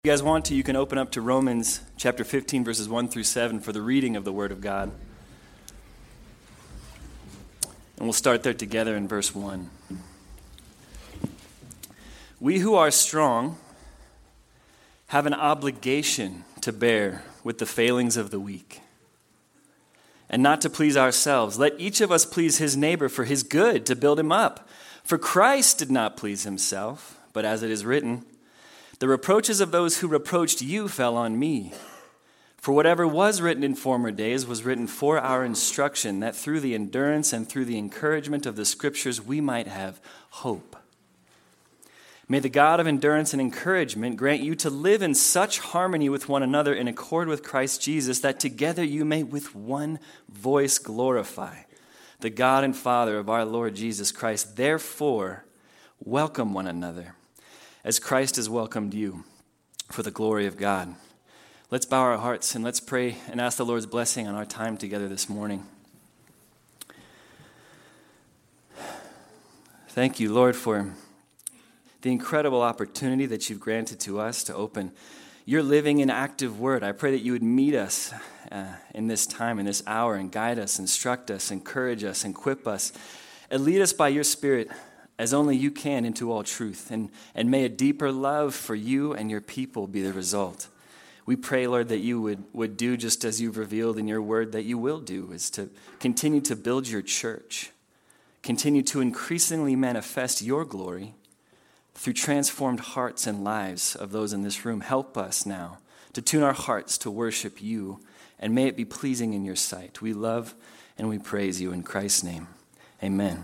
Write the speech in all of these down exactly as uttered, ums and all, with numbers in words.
If you guys want to, you can open up to Romans chapter fifteen, verses one through seven for the reading of the Word of God. And we'll start there together in verse one. We who are strong have an obligation to bear with the failings of the weak, and not to please ourselves. Let each of us please his neighbor for his good, to build him up. For Christ did not please himself, but as it is written, the reproaches of those who reproached you fell on me. For whatever was written in former days was written for our instruction, that through the endurance and through the encouragement of the Scriptures we might have hope. May the God of endurance and encouragement grant you to live in such harmony with one another in accord with Christ Jesus, that together you may with one voice glorify the God and Father of our Lord Jesus Christ. Therefore, welcome one another, as Christ has welcomed you, for the glory of God. Let's bow our hearts and let's pray and ask the Lord's blessing on our time together this morning. Thank you, Lord, for the incredible opportunity that you've granted to us to open your living and active word. I pray that you would meet us uh, in this time, in this hour, and guide us, instruct us, encourage us, equip us, and lead us by your Spirit as only you can into all truth. And, and may a deeper love for you and your people be the result. We pray, Lord, that you would, would do just as you've revealed in your word that you will do, is to continue to build your church, continue to increasingly manifest your glory through transformed hearts and lives of those in this room. Help us now to tune our hearts to worship you, and may it be pleasing in your sight. We love and we praise you in Christ's name. Amen.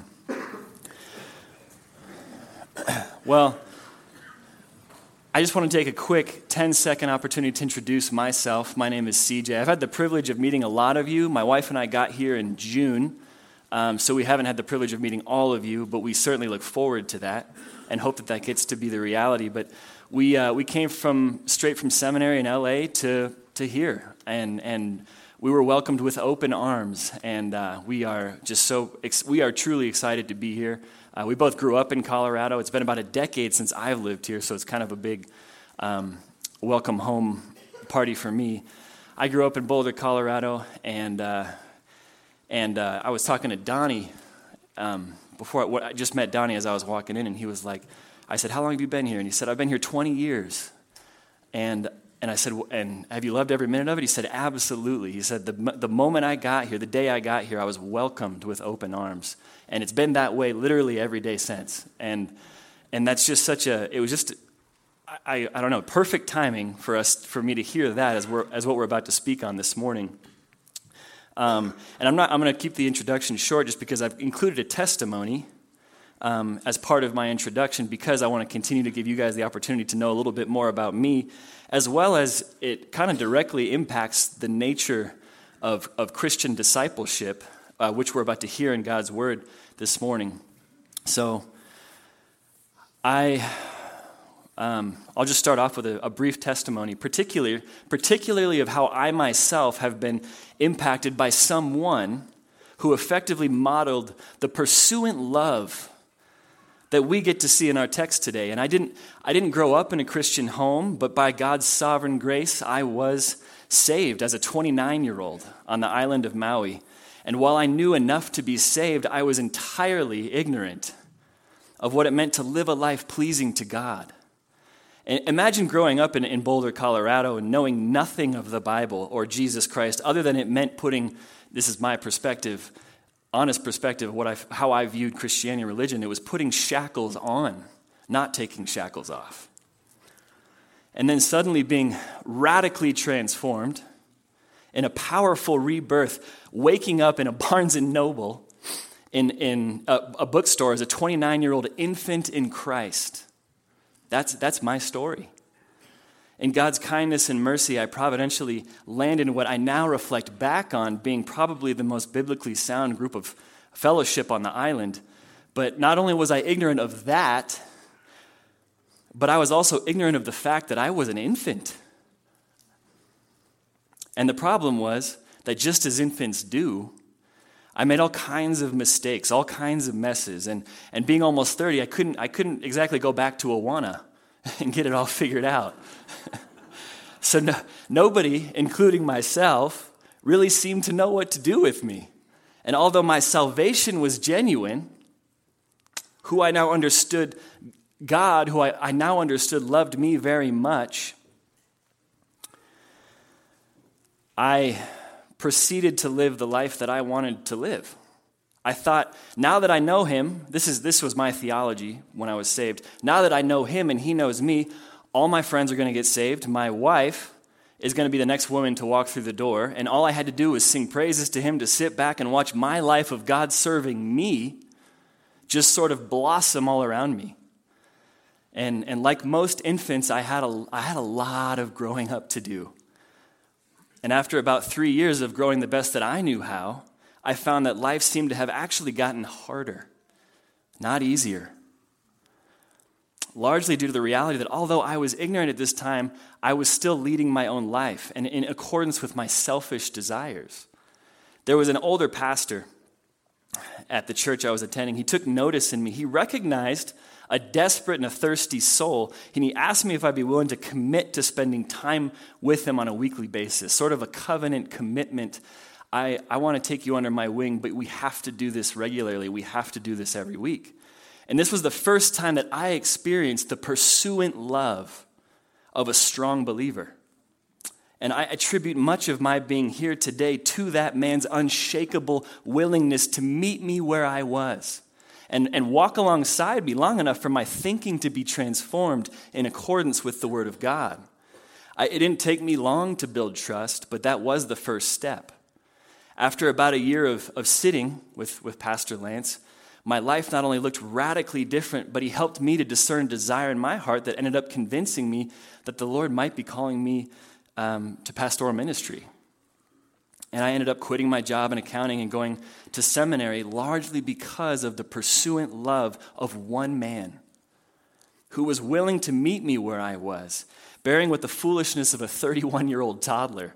Well, I just want to take a quick ten-second opportunity to introduce myself. My name is C J. I've had the privilege of meeting a lot of you. My wife and I got here in June, um, so we haven't had the privilege of meeting all of you, but we certainly look forward to that and hope that that gets to be the reality. But we uh, we came from straight from seminary in L A to to here, and and we were welcomed with open arms, and uh, we are just so ex- we are truly excited to be here. Uh, we both grew up in Colorado. It's been about a decade since I've lived here, so it's kind of a big um, welcome home party for me. I grew up in Boulder, Colorado, and uh, and uh, I was talking to Donnie um, before. I, I just met Donnie as I was walking in, and he was like, I said, "How long have you been here?" And he said, "I've been here twenty years." And and I said, "And have you loved every minute of it?" He said, "Absolutely." He said, "The the moment I got here, the day I got here, I was welcomed with open arms." And it's been that way literally every day since. And and that's just such a, it was just, I, I don't know, perfect timing for us, for me to hear that as we're as what we're about to speak on this morning. Um, and I'm not, I'm going to keep the introduction short just because I've included a testimony um, as part of my introduction, because I want to continue to give you guys the opportunity to know a little bit more about me, as well as it kind of directly impacts the nature of, of Christian discipleship, Uh, which we're about to hear in God's Word this morning. So, I, um, I'll just start off with a, a brief testimony, particularly, particularly of how I myself have been impacted by someone who effectively modeled the pursuant love that we get to see in our text today. And I didn't, I didn't grow up in a Christian home, but by God's sovereign grace, I was saved as a twenty-nine-year-old on the island of Maui. And while I knew enough to be saved, I was entirely ignorant of what it meant to live a life pleasing to God. And imagine growing up in, in Boulder, Colorado, and knowing nothing of the Bible or Jesus Christ, other than it meant putting, this is my perspective, honest perspective of what I, how I viewed Christianity and religion. It was putting shackles on, not taking shackles off. And then suddenly being radically transformed in a powerful rebirth, waking up in a Barnes and Noble, in, in a, a bookstore as a twenty-nine-year-old infant in Christ. That's, that's my story. In God's kindness and mercy, I providentially landed in what I now reflect back on being probably the most biblically sound group of fellowship on the island. But not only was I ignorant of that, but I was also ignorant of the fact that I was an infant. And the problem was that just as infants do, I made all kinds of mistakes, all kinds of messes. And, and being almost thirty, I couldn't I couldn't exactly go back to Awana and get it all figured out. So no, nobody, including myself, really seemed to know what to do with me. And although my salvation was genuine, who I now understood, God, who I, I now understood loved me very much, I proceeded to live the life that I wanted to live. I thought, now that I know him, this is this was my theology when I was saved. Now that I know him and he knows me, all my friends are going to get saved. My wife is going to be the next woman to walk through the door, and all I had to do was sing praises to him, to sit back and watch my life of God serving me just sort of blossom all around me. And and like most infants, I had a I had a lot of growing up to do. And after about three years of growing the best that I knew how, I found that life seemed to have actually gotten harder, not easier. Largely due to the reality that although I was ignorant at this time, I was still leading my own life and in accordance with my selfish desires. There was an older pastor at the church I was attending. He took notice in me. He recognized a desperate and a thirsty soul, and he asked me if I'd be willing to commit to spending time with him on a weekly basis, sort of a covenant commitment. I, I want to take you under my wing, but we have to do this regularly. We have to do this every week. And this was the first time that I experienced the pursuant love of a strong believer. And I attribute much of my being here today to that man's unshakable willingness to meet me where I was and, and walk alongside me long enough for my thinking to be transformed in accordance with the Word of God. I, it didn't take me long to build trust, but that was the first step. After about a year of, of sitting with, with Pastor Lance, my life not only looked radically different, but he helped me to discern desire in my heart that ended up convincing me that the Lord might be calling me um, to pastoral ministry. And I ended up quitting my job in accounting and going to seminary largely because of the pursuant love of one man who was willing to meet me where I was, bearing with the foolishness of a thirty-one-year-old toddler.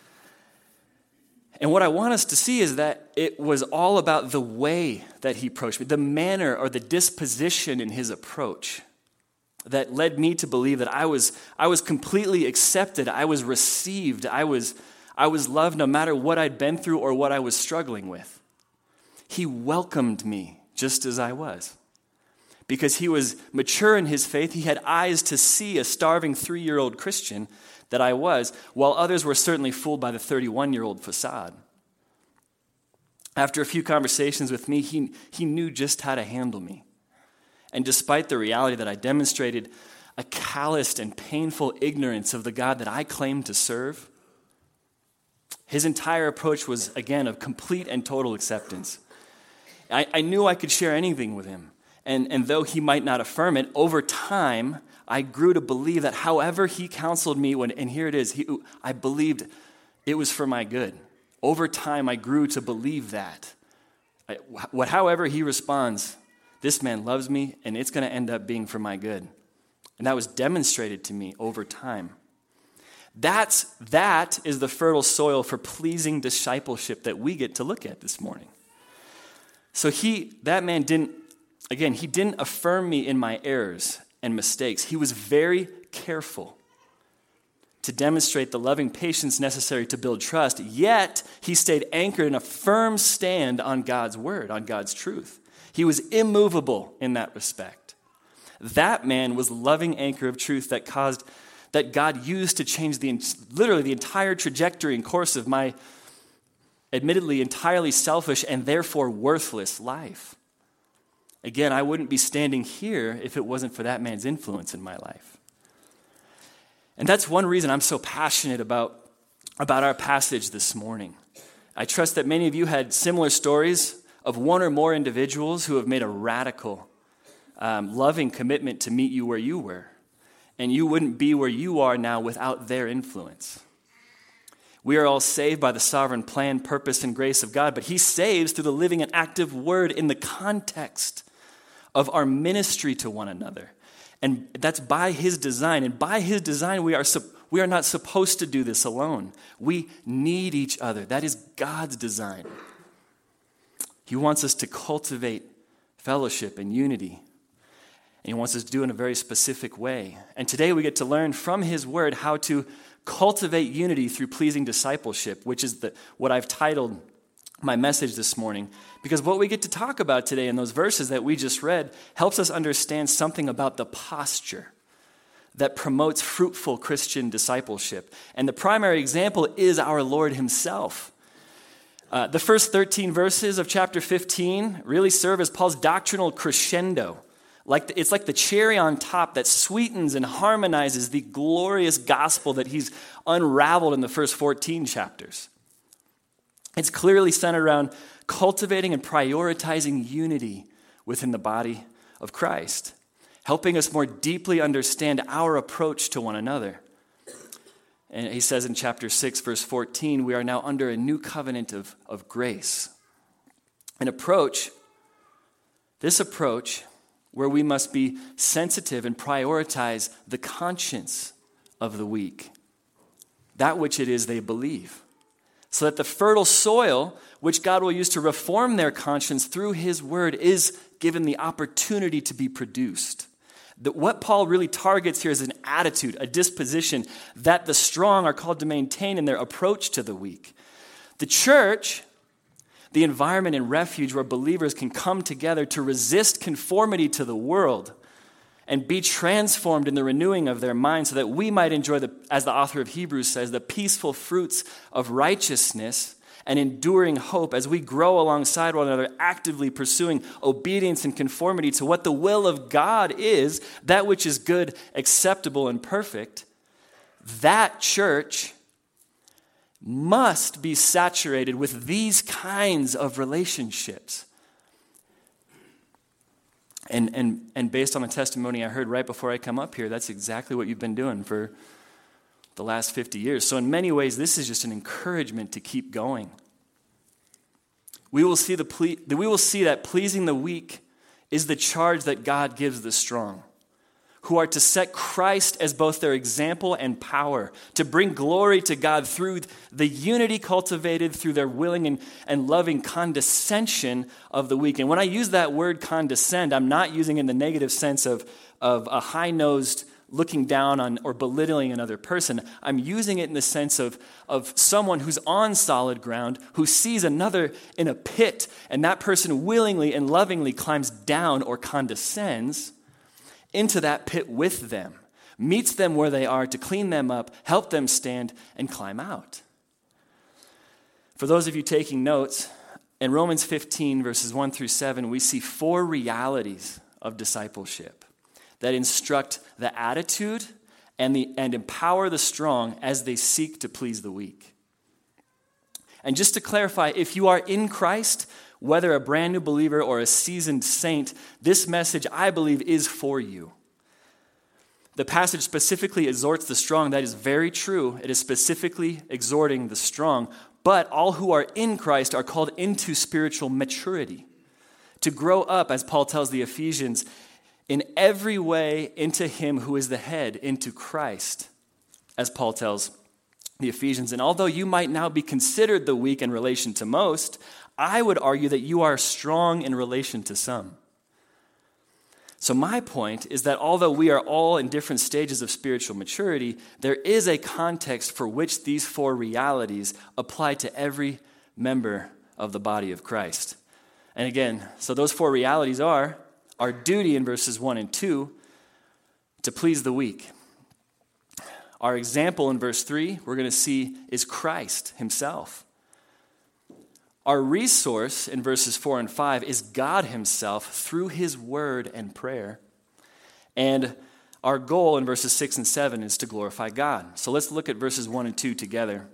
And what I want us to see is that it was all about the way that he approached me, the manner or the disposition in his approach that led me to believe that I was I was completely accepted, I was received, I was I was loved no matter what I'd been through or what I was struggling with. He welcomed me just as I was. Because he was mature in his faith, he had eyes to see a starving three-year-old Christian that I was, while others were certainly fooled by the thirty-one-year-old facade. After a few conversations with me, he, he knew just how to handle me. And despite the reality that I demonstrated a calloused and painful ignorance of the God that I claimed to serve, his entire approach was, again, of complete and total acceptance. I, I knew I could share anything with him. And, and though he might not affirm it, over time, I grew to believe that however he counseled me, when, and here it is, he, I believed it was for my good. Over time, I grew to believe that. I, what, however he responds, this man loves me, and it's going to end up being for my good. And that was demonstrated to me over time. That's, that is the fertile soil for pleasing discipleship that we get to look at this morning. So he, that man didn't, again, he didn't affirm me in my errors and mistakes. He was very careful to demonstrate the loving patience necessary to build trust, yet he stayed anchored in a firm stand on God's word, on God's truth. He was immovable in that respect. That man was the loving anchor of truth that caused, that God used to change the literally the entire trajectory and course of my admittedly entirely selfish and therefore worthless life. Again, I wouldn't be standing here if it wasn't for that man's influence in my life. And that's one reason I'm so passionate about, about our passage this morning. I trust that many of you had similar stories of one or more individuals who have made a radical, um, loving commitment to meet you where you were. And you wouldn't be where you are now without their influence. We are all saved by the sovereign plan, purpose, and grace of God, but he saves through the living and active word in the context of our ministry to one another. And that's by his design. And by his design, we are, we are not supposed to do this alone. We need each other. That is God's design. He wants us to cultivate fellowship and unity. And he wants us to do it in a very specific way. And today we get to learn from his word how to cultivate unity through pleasing discipleship, which is the, what I've titled my message this morning. Because what we get to talk about today in those verses that we just read helps us understand something about the posture that promotes fruitful Christian discipleship. And the primary example is our Lord himself. Uh, the first thirteen verses of chapter fifteen really serve as Paul's doctrinal crescendo. Like the, it's like the cherry on top that sweetens and harmonizes the glorious gospel that he's unraveled in the first fourteen chapters. It's clearly centered around cultivating and prioritizing unity within the body of Christ, helping us more deeply understand our approach to one another. And he says in chapter six, verse fourteen, we are now under a new covenant of, of grace. An approach, this approach, where we must be sensitive and prioritize the conscience of the weak, that which it is they believe, so that the fertile soil, which God will use to reform their conscience through his word, is given the opportunity to be produced. That what Paul really targets here is an attitude, a disposition that the strong are called to maintain in their approach to the weak. The church, the environment and refuge where believers can come together to resist conformity to the world and be transformed in the renewing of their minds so that we might enjoy, the, as the author of Hebrews says, the peaceful fruits of righteousness and enduring hope as we grow alongside one another, actively pursuing obedience and conformity to what the will of God is, that which is good, acceptable, and perfect. That church must be saturated with these kinds of relationships. And, and, and based on the testimony I heard right before I come up here, that's exactly what you've been doing for the last fifty years. So in many ways, this is just an encouragement to keep going. We will see the ple- we will see that pleasing the weak is the charge that God gives the strong, who are to set Christ as both their example and power, to bring glory to God through the unity cultivated through their willing and, and loving condescension of the weak. And when I use that word condescend, I'm not using it in the negative sense of, of a high-nosed looking down on or belittling another person. I'm using it in the sense of, of someone who's on solid ground, who sees another in a pit, and that person willingly and lovingly climbs down or condescends into that pit with them, meets them where they are to clean them up, help them stand, and climb out. For those of you taking notes, in Romans fifteen, verses one through seven, we see four realities of discipleship that instruct the attitude and, the, and empower the strong as they seek to please the weak. And just to clarify, if you are in Christ, whether a brand new believer or a seasoned saint, this message, I believe, is for you. The passage specifically exhorts the strong. That is very true. It is specifically exhorting the strong. But all who are in Christ are called into spiritual maturity, to grow up, as Paul tells the Ephesians, in every way into him who is the head, into Christ, as Paul tells the Ephesians. And although you might now be considered the weak in relation to most, I would argue that you are strong in relation to some. So my point is that although we are all in different stages of spiritual maturity, there is a context for which these four realities apply to every member of the body of Christ. And again, so those four realities are our duty in verses one and two to please the weak. Our example in verse three, we're going to see, is Christ himself. Our resource in verses four and five is God himself through his word and prayer. And our goal in verses six and seven is to glorify God. So let's look at verses one and two together.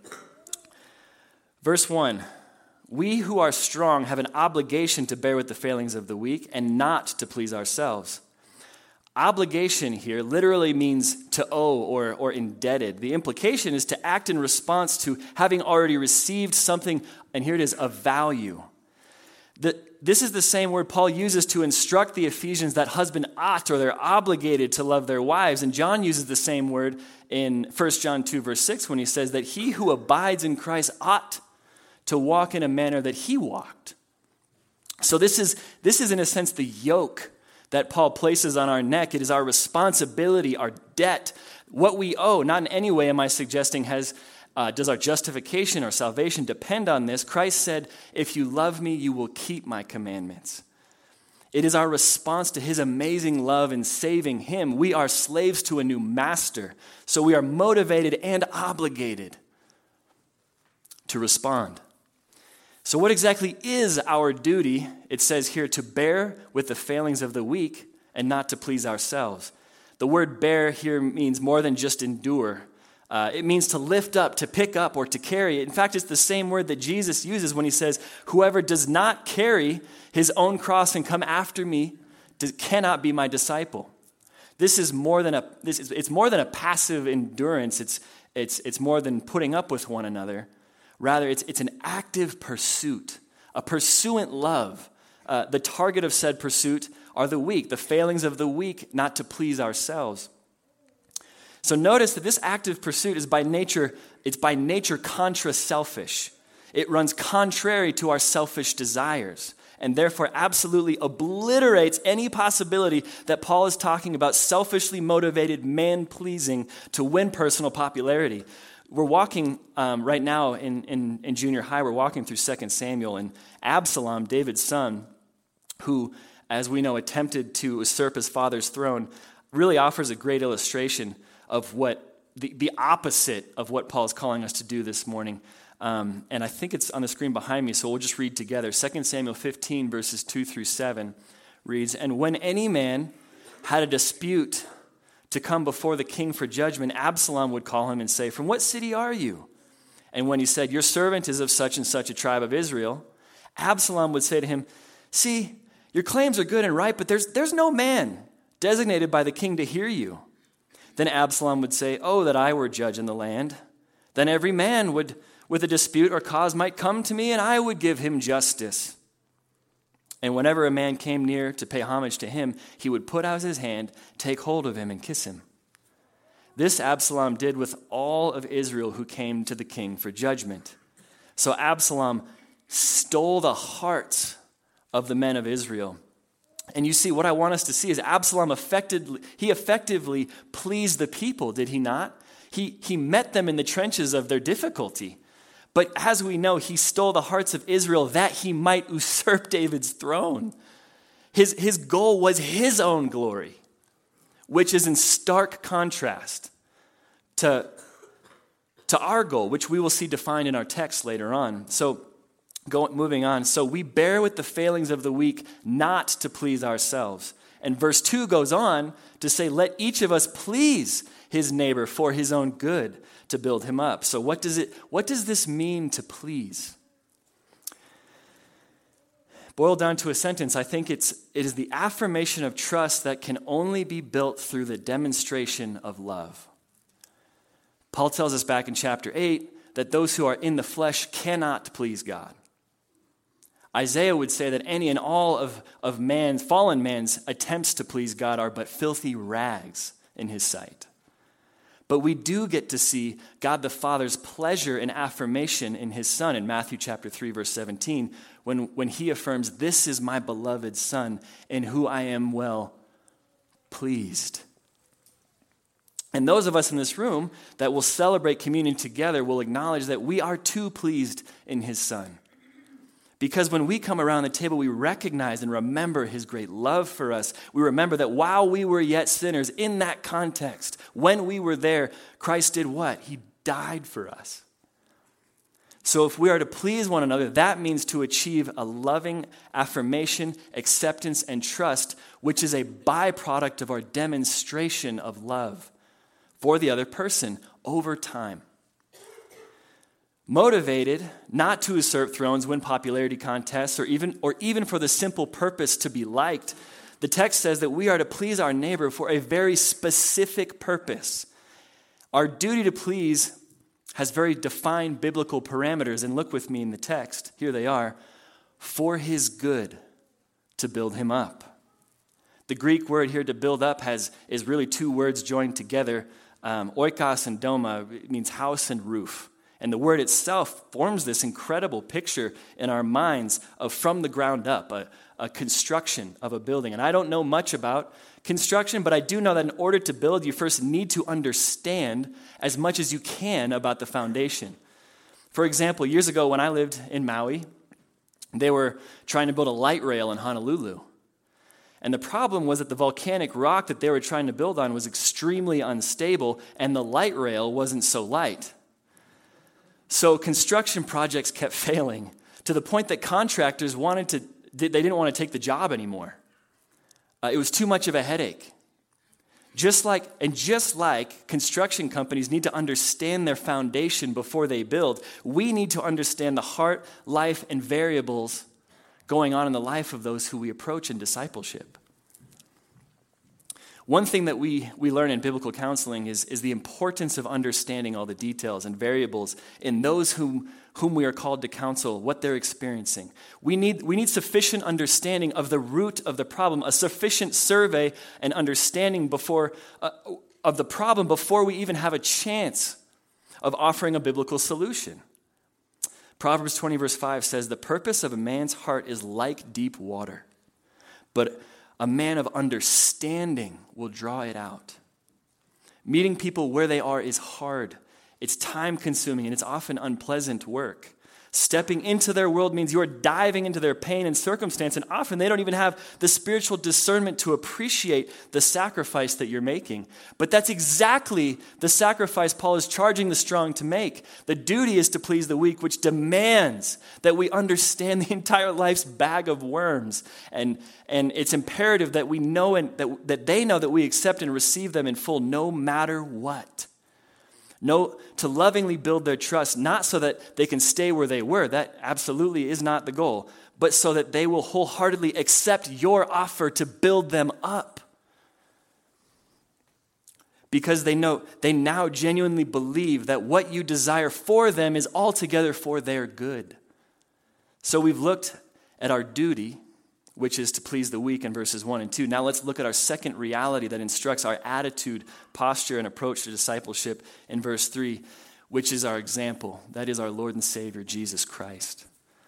Verse one, we who are strong have an obligation to bear with the failings of the weak and not to please ourselves. Obligation here literally means to owe or, or indebted. The implication is to act in response to having already received something, and here it is, of value. The, this is the same word Paul uses to instruct the Ephesians that husband ought, or they're obligated to love their wives. And John uses the same word in First John two, verse six, when he says that he who abides in Christ ought to walk in a manner that he walked. So this is, this is in a sense, the yoke that Paul places on our neck. It is our responsibility, our debt, what we owe. Not in any way am I suggesting has uh, does our justification or salvation depend on this. Christ said, if you love me, you will keep my commandments. It is our response to his amazing love in saving him. We are slaves to a new master, so we are motivated and obligated to respond. So what exactly is our duty? It says here to bear with the failings of the weak and not to please ourselves. The word bear here means more than just endure. Uh, it means to lift up, to pick up, or to carry. In fact, it's the same word that Jesus uses when he says, whoever does not carry his own cross and come after me cannot be my disciple. This is more than a this is it's more than a passive endurance. It's it's it's more than putting up with one another. Rather, it's it's an active pursuit, a pursuant love. Uh, the target of said pursuit are the weak, the failings of the weak, not to please ourselves. So notice that this active pursuit is by nature, it's by nature contra-selfish. It runs contrary to our selfish desires, and therefore absolutely obliterates any possibility that Paul is talking about selfishly motivated man-pleasing to win personal popularity. We're walking um, right now in, in, in junior high, we're walking through Second Samuel, and Absalom, David's son, who, as we know, attempted to usurp his father's throne, really offers a great illustration of what the, the opposite of what Paul is calling us to do this morning. Um, and I think it's on the screen behind me, so we'll just read together. Second Samuel fifteen, verses two through seven reads, and when any man had a dispute to come before the king for judgment, Absalom would call him and say, from what city are you? And when he said, your servant is of such and such a tribe of Israel, Absalom would say to him, see, your claims are good and right, but there's, there's no man designated by the king to hear you. Then Absalom would say, oh, that I were judge in the land. Then every man would, with a dispute or cause might come to me, and I would give him justice. And whenever a man came near to pay homage to him, he would put out his hand, take hold of him, and kiss him. This Absalom did with all of Israel who came to the king for judgment. So Absalom stole the hearts of the men of Israel. And you see, what I want us to see is Absalom effectively, he effectively pleased the people, did he not? He, he met them in the trenches of their difficulty. But as we know, he stole the hearts of Israel that he might usurp David's throne. His, his goal was his own glory, which is in stark contrast to, to our goal, which we will see defined in our text later on. So, Go, moving on, so we bear with the failings of the weak, not to please ourselves. And verse two goes on to say, let each of us please his neighbor for his own good, to build him up. So what does it? What does this mean to please? Boiled down to a sentence, I think it's it is the affirmation of trust that can only be built through the demonstration of love. Paul tells us back in chapter eight that those who are in the flesh cannot please God. Isaiah would say that any and all of, of man's, fallen man's attempts to please God are but filthy rags in his sight. But we do get to see God the Father's pleasure and affirmation in his Son in Matthew chapter three, verse seventeen, when, when he affirms, this is my beloved Son, in who I am well pleased. And those of us in this room that will celebrate communion together will acknowledge that we are too pleased in his Son. Because when we come around the table, we recognize and remember his great love for us. We remember that while we were yet sinners, in that context, when we were there, Christ did what? He died for us. So if we are to please one another, that means to achieve a loving affirmation, acceptance, and trust, which is a byproduct of our demonstration of love for the other person over time. Motivated not to usurp thrones, win popularity contests, or even, or even for the simple purpose to be liked, the text says that we are to please our neighbor for a very specific purpose. Our duty to please has very defined biblical parameters, and look with me in the text. Here they are. For his good, to build him up. The Greek word here to build up has is really two words joined together. Um, oikos and doma, it means house and roof. And the word itself forms this incredible picture in our minds of from the ground up, a, a construction of a building. And I don't know much about construction, but I do know that in order to build, you first need to understand as much as you can about the foundation. For example, years ago when I lived in Maui, they were trying to build a light rail in Honolulu. And the problem was that the volcanic rock that they were trying to build on was extremely unstable, and the light rail wasn't so light. So construction projects kept failing to the point that contractors wanted to, they didn't want to take the job anymore. Uh, it was too much of a headache. Just like, and just like construction companies need to understand their foundation before they build, we need to understand the heart, life, and variables going on in the life of those who we approach in discipleship. One thing that we, we learn in biblical counseling is, is the importance of understanding all the details and variables in those whom, whom we are called to counsel, what they're experiencing. We need, we need sufficient understanding of the root of the problem, a sufficient survey and understanding before uh, of the problem before we even have a chance of offering a biblical solution. Proverbs twenty verse five says, "The purpose of a man's heart is like deep water, but a man of understanding will draw it out." Meeting people where they are is hard. It's time-consuming, and it's often unpleasant work. Stepping into their world means you are diving into their pain and circumstance, and often they don't even have the spiritual discernment to appreciate the sacrifice that you're making. But that's exactly the sacrifice Paul is charging the strong to make. The duty is to please the weak, which demands that we understand the entire life's bag of worms. And, and it's imperative that we know and that, that they know that we accept and receive them in full no matter what. No, to lovingly build their trust, not so that they can stay where they were. That absolutely is not the goal. But so that they will wholeheartedly accept your offer to build them up. Because they know, they now genuinely believe that what you desire for them is altogether for their good. So we've looked at our duty, which is to please the weak in verses one and two. Now let's look at our second reality that instructs our attitude, posture, and approach to discipleship in verse three, which is our example. That is our Lord and Savior, Jesus Christ.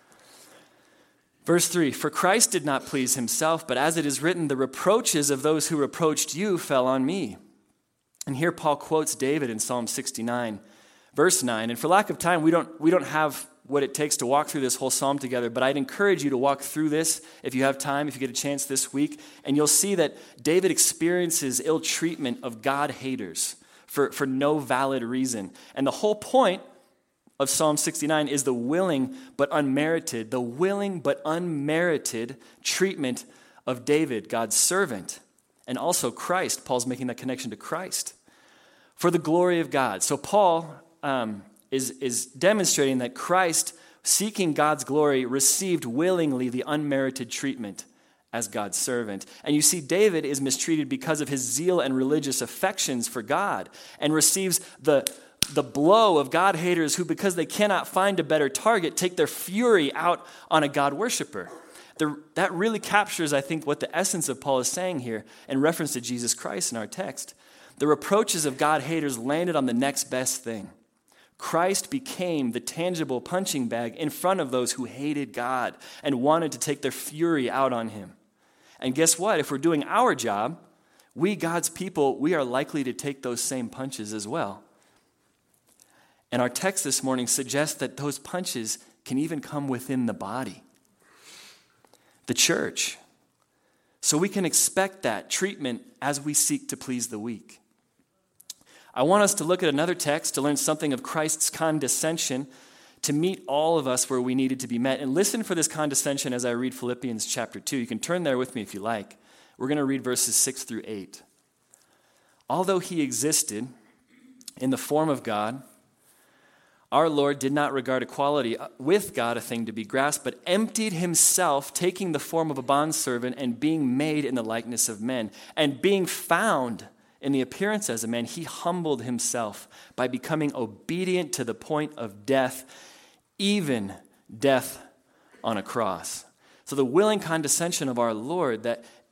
Verse three, "For Christ did not please himself, but as it is written, the reproaches of those who reproached you fell on me." And here Paul quotes David in Psalm sixty-nine, verse nine. And for lack of time, we don't, we don't have what it takes to walk through this whole psalm together, but I'd encourage you to walk through this if you have time, if you get a chance this week, and you'll see that David experiences ill treatment of God haters for, for no valid reason. And the whole point of Psalm sixty-nine is the willing but unmerited, the willing but unmerited treatment of David, God's servant, and also Christ. Paul's making that connection to Christ for the glory of God. So Paul um, is, is demonstrating that Christ, seeking God's glory, received willingly the unmerited treatment as God's servant. And you see, David is mistreated because of his zeal and religious affections for God, and receives the, the blow of God haters who, because they cannot find a better target, take their fury out on a God worshiper. The, that really captures, I think, what the essence of Paul is saying here in reference to Jesus Christ in our text. The reproaches of God haters landed on the next best thing. Christ became the tangible punching bag in front of those who hated God and wanted to take their fury out on him. And guess what? If we're doing our job, we, God's people, we are likely to take those same punches as well. And our text this morning suggests that those punches can even come within the body, the church. So we can expect that treatment as we seek to please the weak. I want us to look at another text to learn something of Christ's condescension to meet all of us where we needed to be met. And listen for this condescension as I read Philippians chapter two. You can turn there with me if you like. We're going to read verses six through eight. "Although he existed in the form of God, our Lord did not regard equality with God a thing to be grasped, but emptied himself, taking the form of a bondservant and being made in the likeness of men. And being found in the appearance as a man, he humbled himself by becoming obedient to the point of death, even death on a cross." So the willing condescension of our Lord that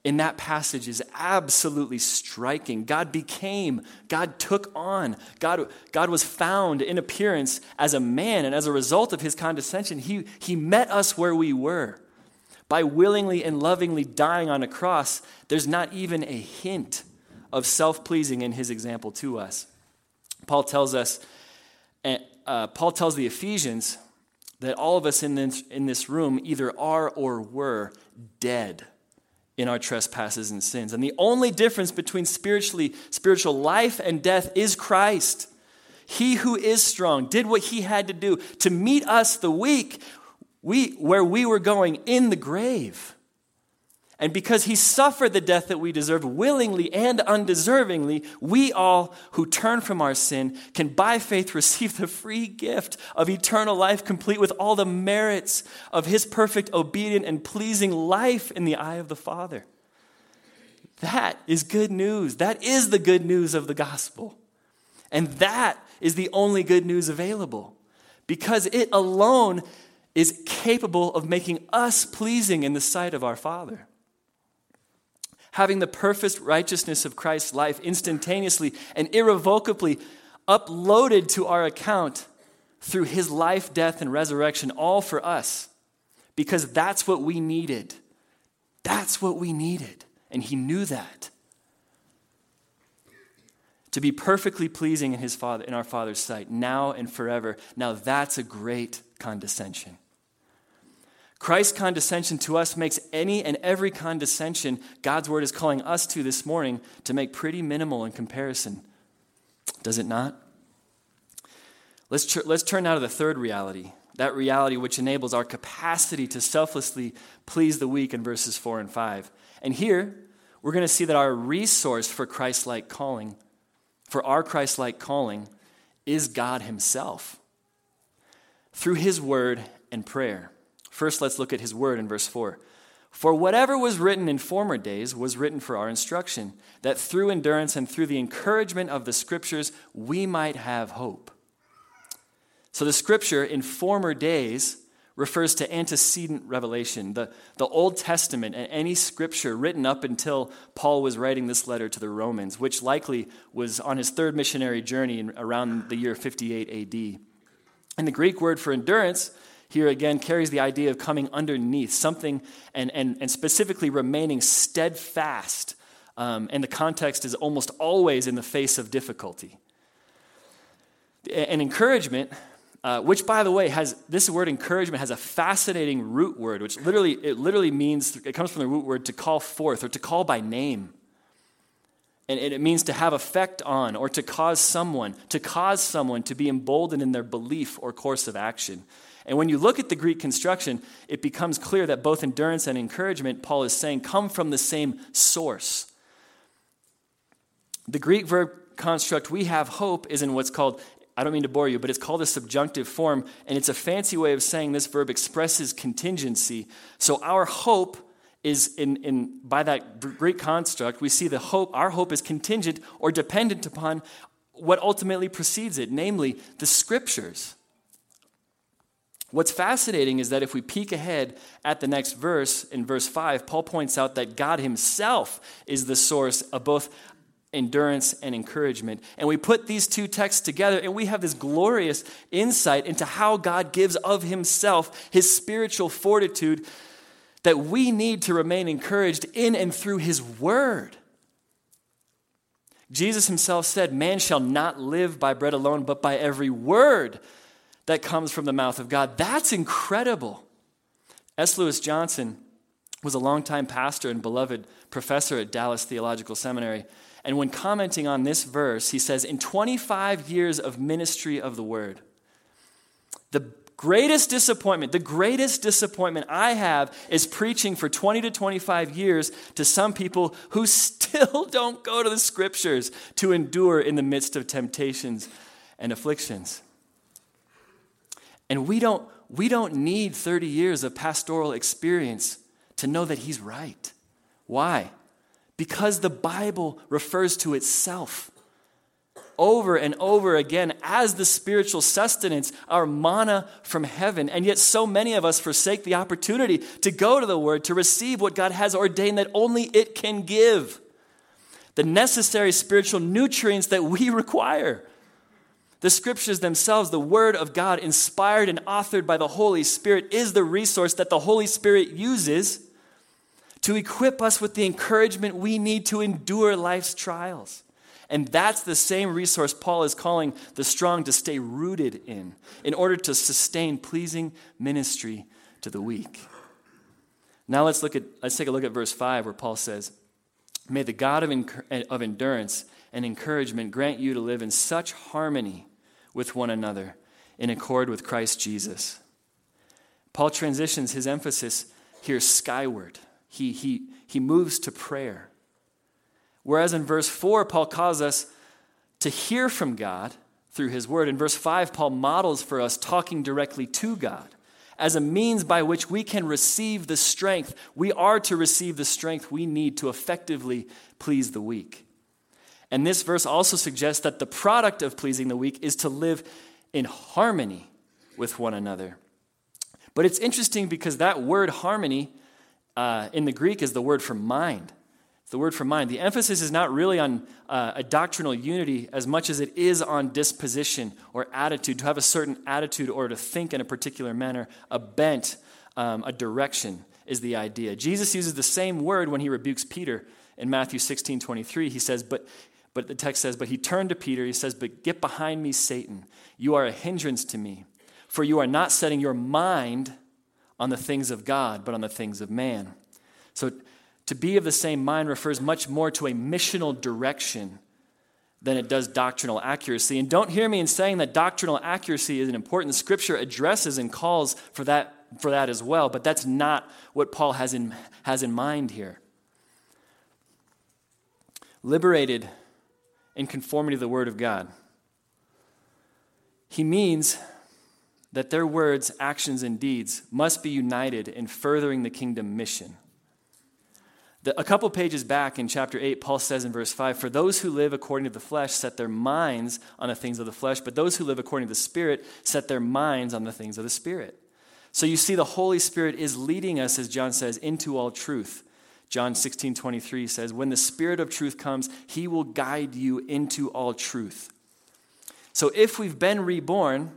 in that passage is absolutely striking. God became, God took on, God, God was found in appearance as a man, and as a result of his condescension, he, he met us where we were. By willingly and lovingly dying on a cross, there's not even a hint of self-pleasing in his example to us. Paul tells us, uh, Paul tells the Ephesians that all of us in this, in this room either are or were dead in our trespasses and sins. And the only difference between spiritually, spiritual life and death is Christ. He who is strong did what he had to do to meet us, the weak, we, where we were going, in the grave. And because he suffered the death that we deserved willingly and undeservingly, we all who turn from our sin can by faith receive the free gift of eternal life, complete with all the merits of his perfect, obedient, and pleasing life in the eye of the Father. That is good news. That is the good news of the gospel. And that is the only good news available, because it alone is capable of making us pleasing in the sight of our Father. Having the perfect righteousness of Christ's life instantaneously and irrevocably uploaded to our account through his life, death, and resurrection, all for us, because that's what we needed. That's what we needed, and he knew that. To be perfectly pleasing in his Father, in our Father's sight, now and forever. Now that's a great condescension. Christ's condescension to us makes any and every condescension God's word is calling us to this morning to make pretty minimal in comparison. Does it not? Let's, tr- let's turn now to the third reality, that reality which enables our capacity to selflessly please the weak in verses four and five. And here, we're going to see that our resource for Christ-like calling, for our Christ-like calling, is God himself through his word and prayer. First, let's look at his word in verse four. For whatever was written in former days was written for our instruction, that through endurance and through the encouragement of the scriptures, we might have hope. So the scripture in former days refers to antecedent revelation, the, the Old Testament and any scripture written up until Paul was writing this letter to the Romans, which likely was on his third missionary journey in, around the year fifty-eight A D. And the Greek word for endurance here again carries the idea of coming underneath something and, and, and specifically remaining steadfast. Um, and the context is almost always in the face of difficulty. And encouragement, uh, which by the way has, this word encouragement has a fascinating root word, which literally, it literally means, it comes from the root word to call forth or to call by name. And it means to have effect on or to cause someone, to cause someone to be emboldened in their belief or course of action. And when you look at the Greek construction, it becomes clear that both endurance and encouragement, Paul is saying, come from the same source. The Greek verb construct, we have hope, is in what's called, I don't mean to bore you, but it's called a subjunctive form, and it's a fancy way of saying this verb expresses contingency. So our hope is, in, in by that Greek construct, we see the hope, our hope is contingent or dependent upon what ultimately precedes it, namely the scriptures. What's fascinating is that if we peek ahead at the next verse, in verse five, Paul points out that God himself is the source of both endurance and encouragement. And we put these two texts together, and we have this glorious insight into how God gives of himself his spiritual fortitude that we need to remain encouraged in and through his word. Jesus himself said, man shall not live by bread alone, but by every word that comes from the mouth of God. That's incredible. S. Lewis Johnson was a longtime pastor and beloved professor at Dallas Theological Seminary. And when commenting on this verse, he says, in twenty-five years of ministry of the word, the greatest disappointment, the greatest disappointment I have is preaching for twenty to twenty-five years to some people who still don't go to the scriptures to endure in the midst of temptations and afflictions. And we don't, we don't need thirty years of pastoral experience to know that he's right. Why? Because the Bible refers to itself over and over again as the spiritual sustenance, our manna from heaven. And yet so many of us forsake the opportunity to go to the Word, to receive what God has ordained that only it can give. The necessary spiritual nutrients that we require. The Scriptures themselves, the Word of God, inspired and authored by the Holy Spirit, is the resource that the Holy Spirit uses to equip us with the encouragement we need to endure life's trials. And that's the same resource Paul is calling the strong to stay rooted in, in order to sustain pleasing ministry to the weak. Now let's look at let's take a look at verse five, where Paul says, "May the God of, enc- of endurance and encouragement grant you to live in such harmony with one another, in accord with Christ Jesus." Paul transitions his emphasis here skyward. He, he, he moves to prayer. Whereas in verse four, Paul calls us to hear from God through his word. In verse five, Paul models for us talking directly to God as a means by which we can receive the strength. We are to receive the strength we need to effectively please the weak. And this verse also suggests that the product of pleasing the weak is to live in harmony with one another. But it's interesting because that word harmony uh, in the Greek is the word for mind. It's the word for mind. The emphasis is not really on uh, a doctrinal unity as much as it is on disposition or attitude, to have a certain attitude or to think in a particular manner, a bent, um, a direction is the idea. Jesus uses the same word when he rebukes Peter in Matthew sixteen twenty-three. He says, but But the text says, but he turned to Peter, he says, "But get behind me, Satan. You are a hindrance to me, for you are not setting your mind on the things of God, but on the things of man." So to be of the same mind refers much more to a missional direction than it does doctrinal accuracy. And don't hear me in saying that doctrinal accuracy isn't important. Scripture addresses and calls for that, for that as well, but that's not what Paul has in, has in mind here. Liberated in conformity to the Word of God. He means that their words, actions, and deeds must be united in furthering the kingdom mission. The, a couple pages back in chapter eight, Paul says in verse five, "For those who live according to the flesh set their minds on the things of the flesh, but those who live according to the Spirit set their minds on the things of the Spirit." So you see, the Holy Spirit is leading us, as John says, into all truth. John sixteen twenty-three says, "When the Spirit of truth comes, he will guide you into all truth." So if we've been reborn,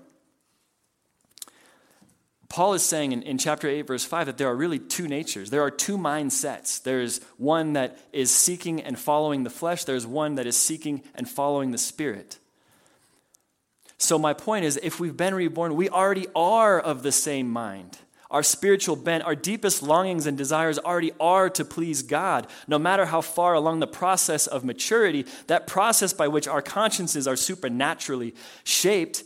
Paul is saying in, in chapter eight, verse five, that there are really two natures. There are two mindsets. There's one that is seeking and following the flesh. There's one that is seeking and following the Spirit. So my point is, if we've been reborn, we already are of the same mind. Our spiritual bent, our deepest longings and desires already are to please God. No matter how far along the process of maturity, that process by which our consciences are supernaturally shaped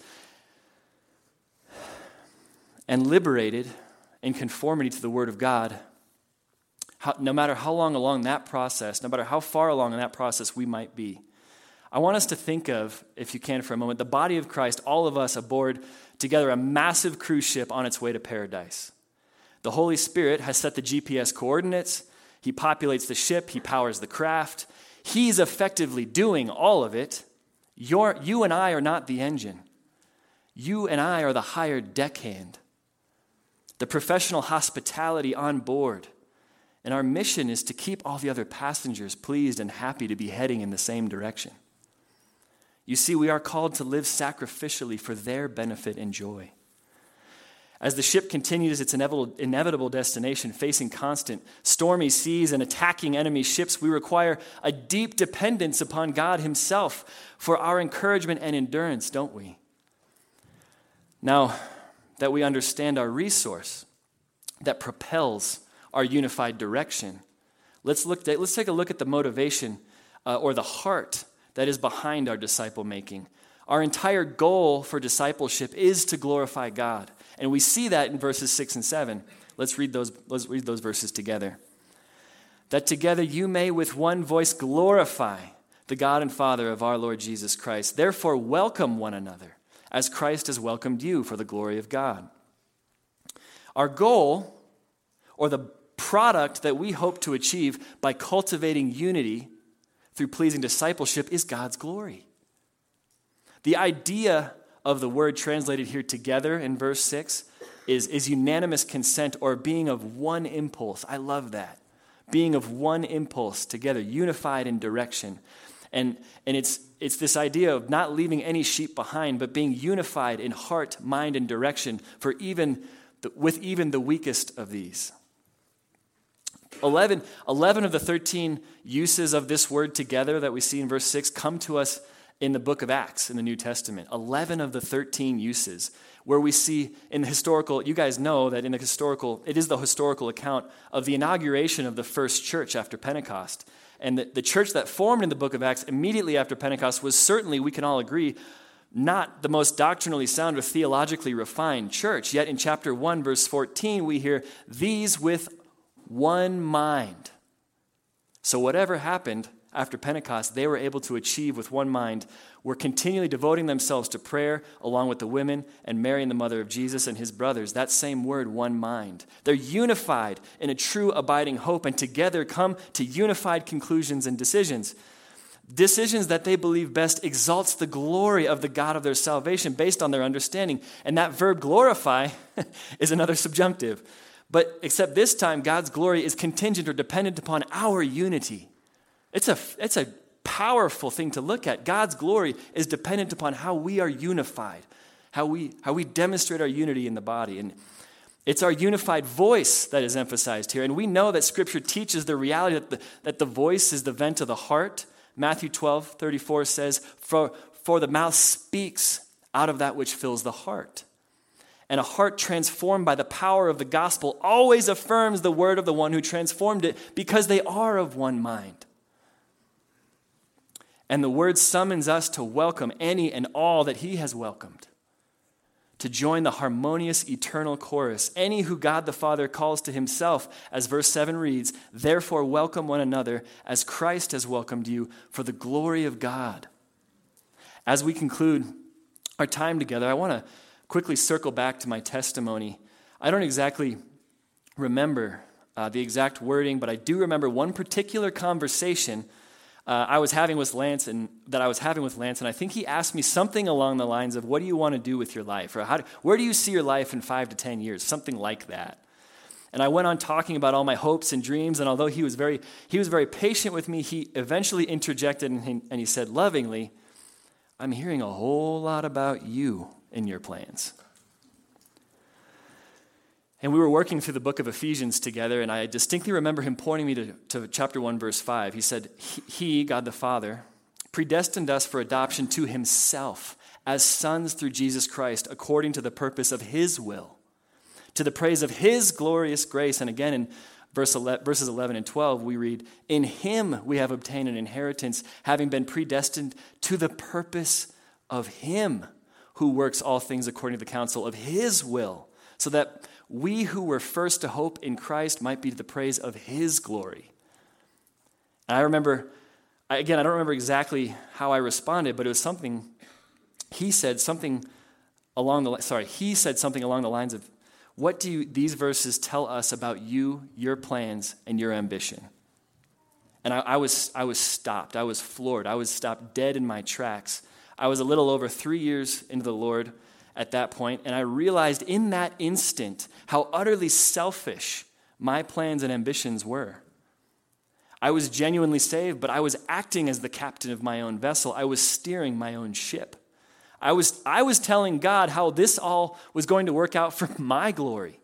and liberated in conformity to the Word of God, how, no matter how long along that process, no matter how far along in that process we might be, I want us to think of, if you can for a moment, the body of Christ, all of us aboard together a massive cruise ship on its way to paradise. The Holy Spirit has set the G P S coordinates. He populates the ship. He powers the craft. He's effectively doing all of it. You're, you and I are not the engine. You and I are the hired deckhand, the professional hospitality on board. And our mission is to keep all the other passengers pleased and happy to be heading in the same direction. You see, we are called to live sacrificially for their benefit and joy. As the ship continues its inevitable, inevitable destination, facing constant stormy seas and attacking enemy ships, we require a deep dependence upon God himself for our encouragement and endurance, don't we? Now that we understand our resource that propels our unified direction, let's look at, let's take a look at the motivation uh, or the heart that is behind our disciple making. Our entire goal for discipleship is to glorify God. And we see that in verses six and seven. Let's read those, let's read those verses together. "That together you may with one voice glorify the God and Father of our Lord Jesus Christ. Therefore welcome one another, as Christ has welcomed you for the glory of God." Our goal, or the product that we hope to achieve by cultivating unity through pleasing discipleship, is God's glory. The idea of the word translated here together in verse six is, is unanimous consent or being of one impulse. I love that. Being of one impulse together, unified in direction. And, and it's, it's this idea of not leaving any sheep behind, but being unified in heart, mind, and direction for even the, with even the weakest of these. eleven, eleven of the thirteen uses of this word together that we see in verse six come to us in the book of Acts in the New Testament. eleven of the thirteen uses where we see in the historical, you guys know that in the historical, it is the historical account of the inauguration of the first church after Pentecost. And the, the church that formed in the book of Acts immediately after Pentecost was certainly, we can all agree, not the most doctrinally sound or theologically refined church. Yet in chapter one, verse fourteen, we hear, these with one mind. So whatever happened after Pentecost, they were able to achieve with one mind, were continually devoting themselves to prayer along with the women and Mary and the mother of Jesus and his brothers. That same word, one mind. They're unified in a true abiding hope and together come to unified conclusions and decisions. Decisions that they believe best exalts the glory of the God of their salvation based on their understanding. And that verb glorify is another subjunctive. But except this time, God's glory is contingent or dependent upon our unity. It's a, it's a powerful thing to look at. God's glory is dependent upon how we are unified, how we, how we demonstrate our unity in the body. And it's our unified voice that is emphasized here. And we know that Scripture teaches the reality that the, that the voice is the vent of the heart. Matthew twelve thirty-four says, for, for the mouth speaks out of that which fills the heart. And a heart transformed by the power of the gospel always affirms the word of the one who transformed it because they are of one mind. And the word summons us to welcome any and all that he has welcomed, to join the harmonious eternal chorus. Any who God the Father calls to himself, as verse seven reads, therefore welcome one another as Christ has welcomed you for the glory of God. As we conclude our time together, I want to quickly circle back to my testimony. I don't exactly remember uh, the exact wording, but I do remember one particular conversation Uh, I was having with Lance, and that I was having with Lance, and I think he asked me something along the lines of, "What do you want to do with your life?" Or how do, "Where do you see your life in five to ten years?" Something like that. And I went on talking about all my hopes and dreams, and although he was very he was very patient with me, he eventually interjected and he, and he said lovingly, "I'm hearing a whole lot about you in your plans." And we were working through the book of Ephesians together, and I distinctly remember him pointing me to, to chapter one, verse five. He said, he, God the Father, predestined us for adoption to himself as sons through Jesus Christ, according to the purpose of his will, to the praise of his glorious grace. And again, in verse eleven, verses eleven and twelve, we read, in him we have obtained an inheritance, having been predestined to the purpose of him who works all things according to the counsel of his will, so that we who were first to hope in Christ might be to the praise of his glory. And I remember, again, I don't remember exactly how I responded, but it was something, he said something along the, sorry, he said something along the lines of, what do you, these verses tell us about you, your plans, and your ambition? And I, I was I was stopped. I was floored. I was stopped dead in my tracks. I was a little over three years into the Lord at that point, and I realized in that instant how utterly selfish my plans and ambitions were. I was genuinely saved, but I was acting as the captain of my own vessel. I was steering my own ship. I was, I was telling God how this all was going to work out for my glory.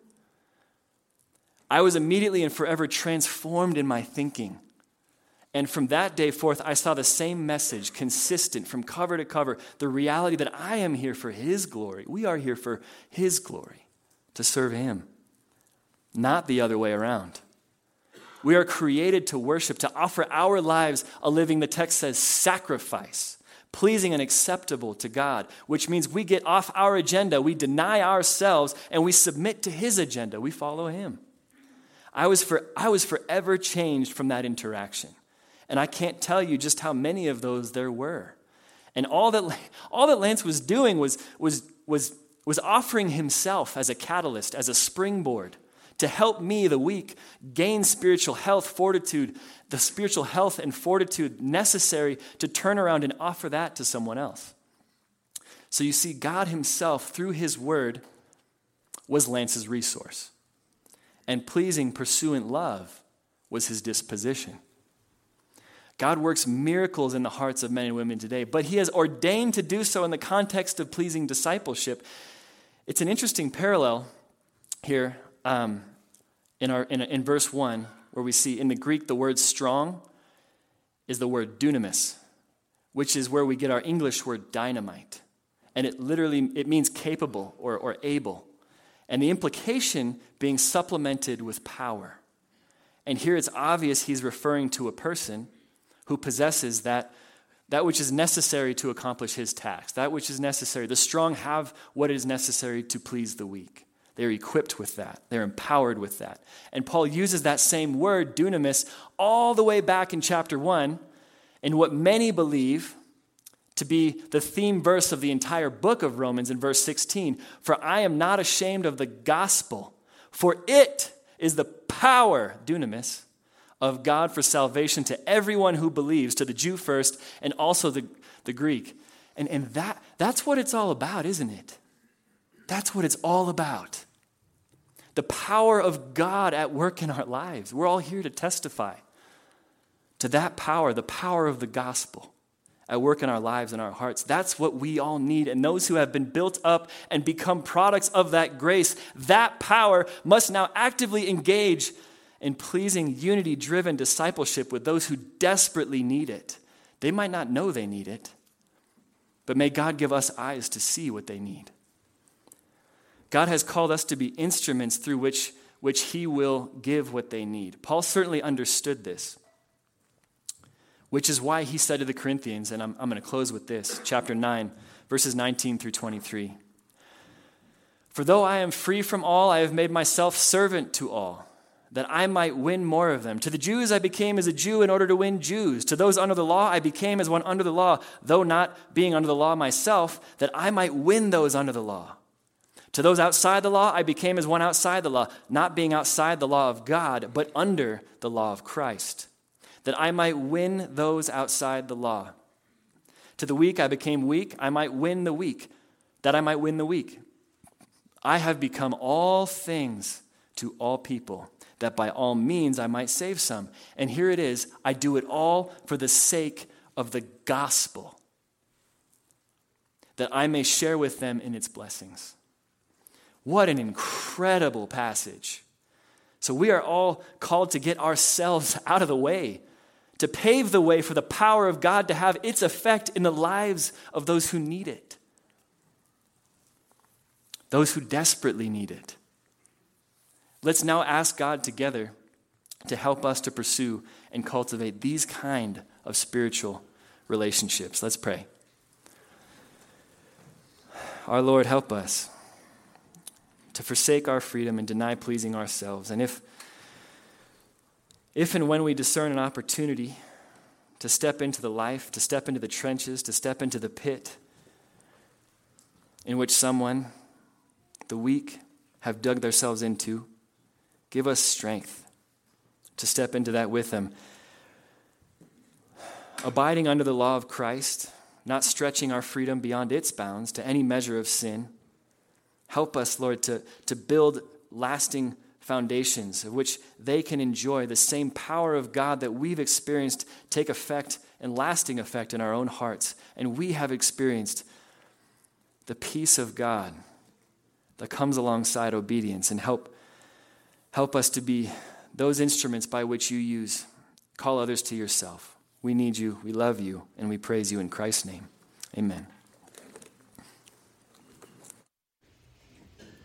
I was immediately and forever transformed in my thinking. And from that day forth, I saw the same message, consistent from cover to cover, the reality that I am here for his glory. We are here for his glory, to serve him, not the other way around. We are created to worship, to offer our lives a living, the text says, sacrifice, pleasing and acceptable to God, which means we get off our agenda, we deny ourselves, and we submit to his agenda. We follow him. I was for, I was forever changed from that interaction. And I can't tell you just how many of those there were. And all that all that Lance was doing was, was, was, was offering himself as a catalyst, as a springboard, to help me, the weak, gain spiritual health, fortitude, the spiritual health and fortitude necessary to turn around and offer that to someone else. So you see, God himself, through his word, was Lance's resource. And pleasing, pursuant love was his disposition. God works miracles in the hearts of men and women today, but he has ordained to do so in the context of pleasing discipleship. It's an interesting parallel here um, in, our, in, in verse one, where we see in the Greek the word strong is the word dunamis, which is where we get our English word dynamite. And it literally, it means capable or, or able. And the implication being supplemented with power. And here it's obvious he's referring to a person who possesses that, that which is necessary to accomplish his task, that which is necessary. The strong have what is necessary to please the weak. They're equipped with that. They're empowered with that. And Paul uses that same word, dunamis, all the way back in chapter one, in what many believe to be the theme verse of the entire book of Romans in verse sixteen. For I am not ashamed of the gospel, for it is the power, dunamis, of God for salvation to everyone who believes, to the Jew first and also the, the Greek. And, and that, that's what it's all about, isn't it? That's what it's all about. The power of God at work in our lives. We're all here to testify to that power, the power of the gospel at work in our lives and our hearts. That's what we all need. And those who have been built up and become products of that grace, that power must now actively engage in pleasing, unity-driven discipleship with those who desperately need it. They might not know they need it, but may God give us eyes to see what they need. God has called us to be instruments through which, which he will give what they need. Paul certainly understood this, which is why he said to the Corinthians, and I'm, I'm going to close with this, chapter nine, verses nineteen through twenty-three. For though I am free from all, I have made myself servant to all, that I might win more of them. To the Jews I became as a Jew in order to win Jews. To those under the law I became as one under the law, though not being under the law myself, that I might win those under the law. To those outside the law I became as one outside the law, not being outside the law of God, but under the law of Christ, that I might win those outside the law. To the weak I became weak, I might win the weak, that I might win the weak. I have become all things to all people, that by all means I might save some. And here it is, I do it all for the sake of the gospel, that I may share with them in its blessings. What an incredible passage. So we are all called to get ourselves out of the way, to pave the way for the power of God to have its effect in the lives of those who need it, those who desperately need it. Let's now ask God together to help us to pursue and cultivate these kind of spiritual relationships. Let's pray. Our Lord, help us to forsake our freedom and deny pleasing ourselves. And if, if and when we discern an opportunity to step into the life, to step into the trenches, to step into the pit in which someone, the weak, have dug themselves into, give us strength to step into that with them. Abiding under the law of Christ, not stretching our freedom beyond its bounds to any measure of sin. Help us, Lord, to, to build lasting foundations of which they can enjoy the same power of God that we've experienced take effect and lasting effect in our own hearts. And we have experienced the peace of God that comes alongside obedience, and help Help us to be those instruments by which you use. Call others to yourself. We need you, we love you, and we praise you in Christ's name. Amen.